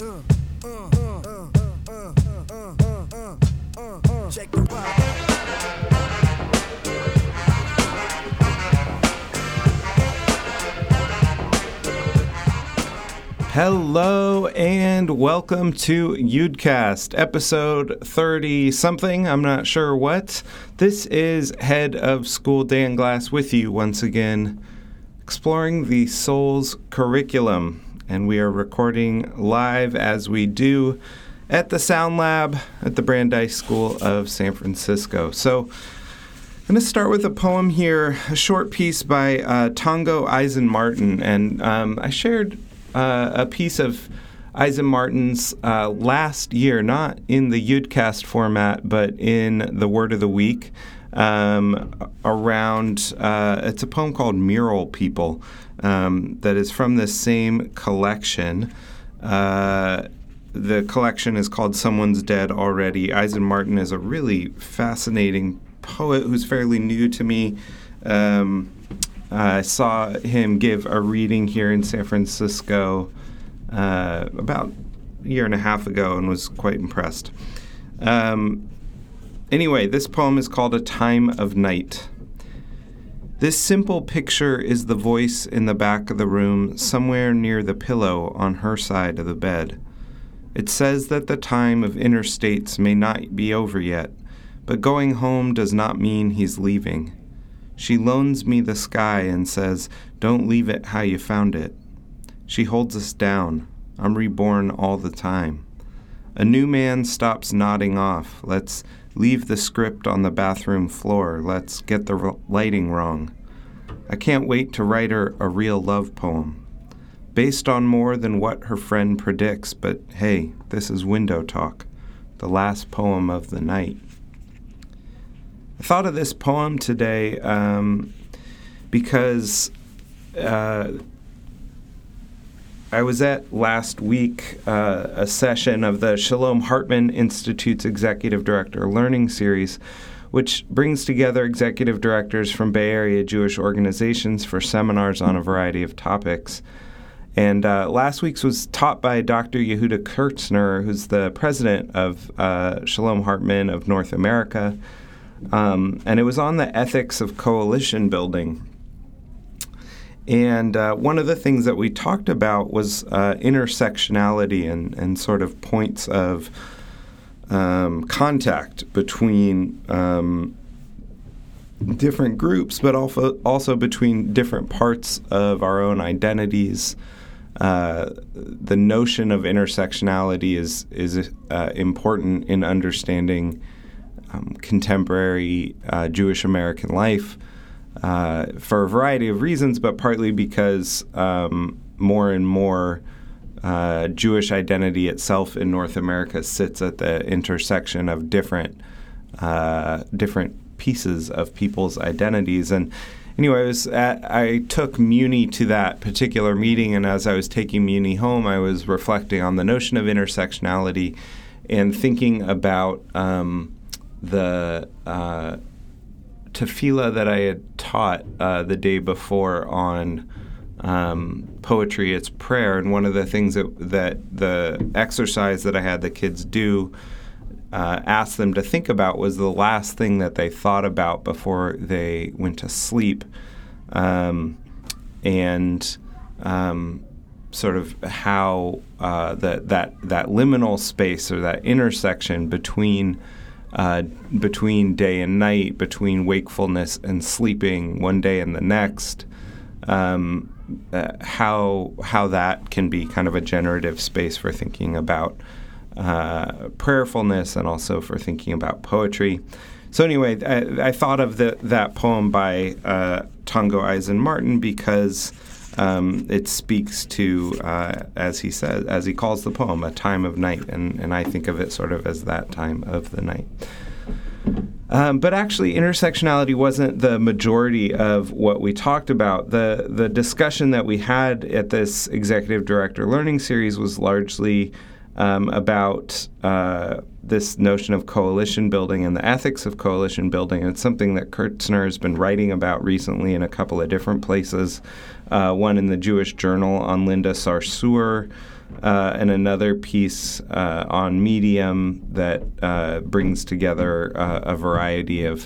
Check the rock. Hello and welcome to Yudcast, episode 30-something, I'm not sure what. This is Head of School Dan Glass with you once again, exploring the Souls curriculum. And we are recording live as we do at the Sound Lab at the Brandeis School of San Francisco. So I'm going to start with a poem here, a short piece by Tongo Eisen-Martin. And I shared a piece of Eisen-Martin's last year, not in the Yudcast format, but in the Word of the Week, around, it's a poem called Mural People, that is from this same collection. The collection is called Someone's Dead Already. Eisen-Martin is a really fascinating poet who's fairly new to me. I saw him give a reading here in San Francisco about a year and a half ago and was quite impressed. Anyway, this poem is called A Time of Night. This simple picture is the voice in the back of the room, somewhere near the pillow on her side of the bed. It says that the time of interstates may not be over yet, but going home does not mean he's leaving. She loans me the sky and says, "Don't leave it how you found it." She holds us down. I'm reborn all the time. A new man stops nodding off. Let's leave the script on the bathroom floor. Let's get the lighting wrong. I can't wait to write her a real love poem, based on more than what her friend predicts, but hey, this is Window Talk, the last poem of the night. I thought of this poem today because I was at last week a session of the Shalom Hartman Institute's Executive Director Learning Series, which brings together executive directors from Bay Area Jewish organizations for seminars on a variety of topics. And last week's was taught by Dr. Yehuda Kurtzner, who's the president of Shalom Hartman of North America. And it was on the ethics of coalition building. And one of the things that we talked about was intersectionality and sort of points of contact between different groups, but also between different parts of our own identities. The notion of intersectionality is important in understanding contemporary Jewish American life for a variety of reasons, but partly because more and more Jewish identity itself in North America sits at the intersection of different pieces of people's identities. And anyway, I took Muni to that particular meeting, and as I was taking Muni home, I was reflecting on the notion of intersectionality and thinking about the tefillah that I had taught the day before on poetry, it's prayer. And one of the things that the exercise that I had the kids do asked them to think about was the last thing that they thought about before they went to sleep, and sort of how that liminal space or that intersection between day and night, between wakefulness and sleeping one day and the next, how that can be kind of a generative space for thinking about prayerfulness and also for thinking about poetry. So anyway, I thought of that poem by Tongo Eisen-Martin because it speaks to, as he calls the poem, a time of night, and I think of it sort of as that time of the night. But actually, intersectionality wasn't the majority of what we talked about. The discussion that we had at this Executive Director Learning Series was largely about this notion of coalition building and the ethics of coalition building. And it's something that Kurtzner has been writing about recently in a couple of different places. One in the Jewish Journal on Linda Sarsour, and another piece on Medium that brings together a variety of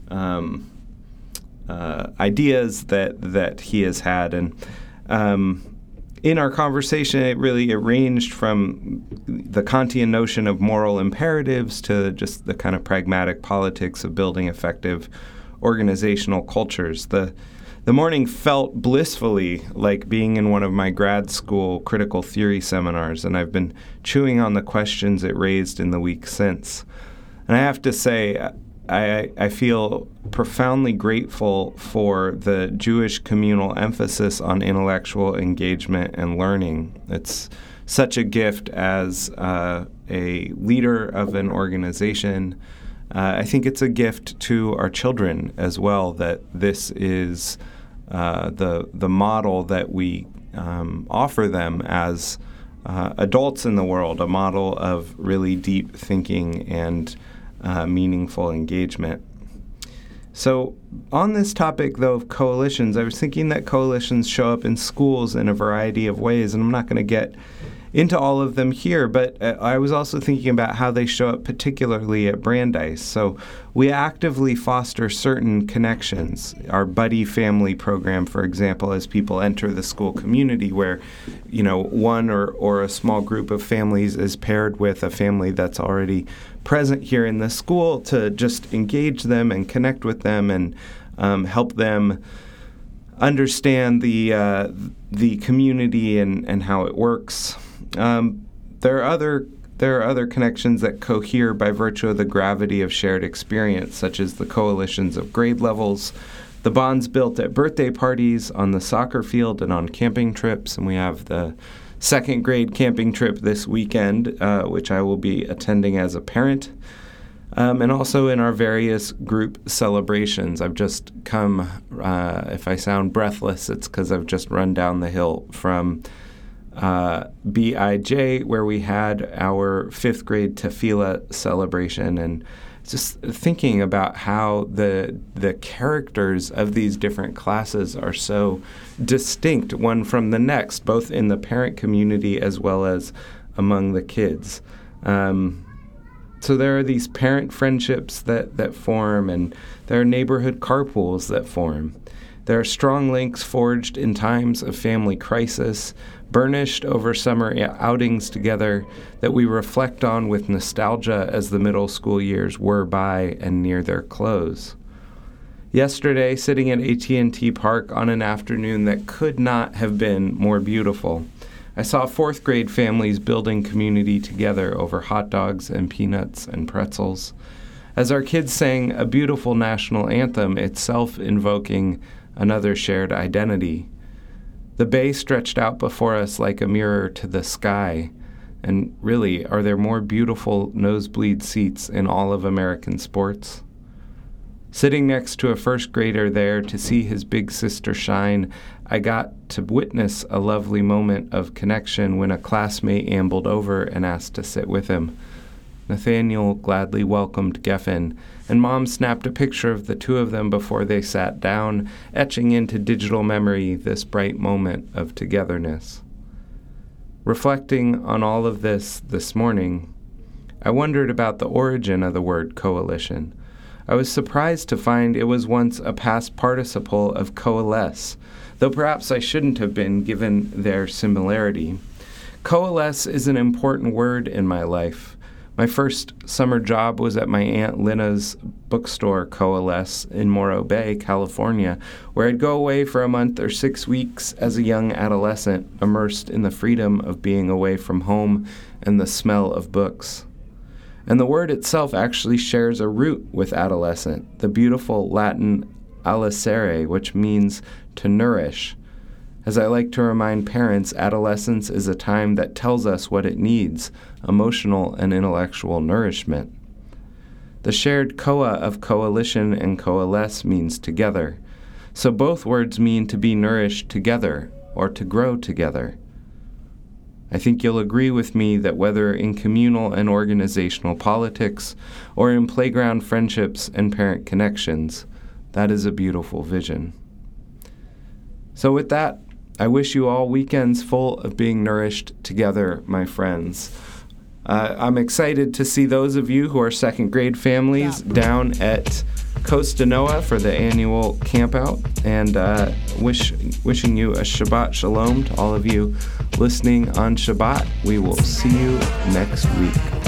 ideas that he has had. And in our conversation, it ranged from the Kantian notion of moral imperatives to just the kind of pragmatic politics of building effective organizational cultures. The morning felt blissfully like being in one of my grad school critical theory seminars, and I've been chewing on the questions it raised in the week since. And I have to say, I feel profoundly grateful for the Jewish communal emphasis on intellectual engagement and learning. It's such a gift as a leader of an organization. I think it's a gift to our children as well, that this is the model that we offer them as adults in the world, a model of really deep thinking and meaningful engagement. So on this topic, though, of coalitions, I was thinking that coalitions show up in schools in a variety of ways, and I'm not going to get into all of them here, but I was also thinking about how they show up particularly at Brandeis. So we actively foster certain connections. Our Buddy Family program, for example, as people enter the school community where, one or a small group of families is paired with a family that's already present here in the school to just engage them and connect with them and help them understand the community and how it works. There are other connections that cohere by virtue of the gravity of shared experience, such as the coalitions of grade levels, the bonds built at birthday parties, on the soccer field, and on camping trips. And we have the second grade camping trip this weekend, which I will be attending as a parent. And also in our various group celebrations. I've just come, if I sound breathless, it's because I've just run down the hill from BIJ, where we had our fifth grade tefillah celebration, and just thinking about how the characters of these different classes are so distinct one from the next, both in the parent community as well as among the kids. So there are these parent friendships that form, and there are neighborhood carpools that form. There are strong links forged in times of family crisis, burnished over summer outings together that we reflect on with nostalgia as the middle school years whir by and near their close. Yesterday, sitting at AT&T Park on an afternoon that could not have been more beautiful, I saw fourth grade families building community together over hot dogs and peanuts and pretzels, as our kids sang a beautiful national anthem, itself invoking another shared identity. The bay stretched out before us like a mirror to the sky, and really, are there more beautiful nosebleed seats in all of American sports? Sitting next to a first grader there to see his big sister shine, I got to witness a lovely moment of connection when a classmate ambled over and asked to sit with him. Nathaniel gladly welcomed Geffen, and Mom snapped a picture of the two of them before they sat down, etching into digital memory this bright moment of togetherness. Reflecting on all of this morning, I wondered about the origin of the word coalition. I was surprised to find it was once a past participle of coalesce, though perhaps I shouldn't have been given their similarity. Coalesce is an important word in my life. My first summer job was at my Aunt Lena's bookstore, Coalesce, in Morro Bay, California, where I'd go away for a month or 6 weeks as a young adolescent, immersed in the freedom of being away from home and the smell of books. And the word itself actually shares a root with adolescent, the beautiful Latin alicere, which means to nourish. As I like to remind parents, adolescence is a time that tells us what it needs, emotional and intellectual nourishment. The shared koa of coalition and coalesce means together. So both words mean to be nourished together or to grow together. I think you'll agree with me that whether in communal and organizational politics or in playground friendships and parent connections, that is a beautiful vision. So with that, I wish you all weekends full of being nourished together, my friends. I'm excited to see those of you who are second grade families down at Costa Noa for the annual campout, and wishing you a Shabbat Shalom to all of you listening on Shabbat. We will see you next week.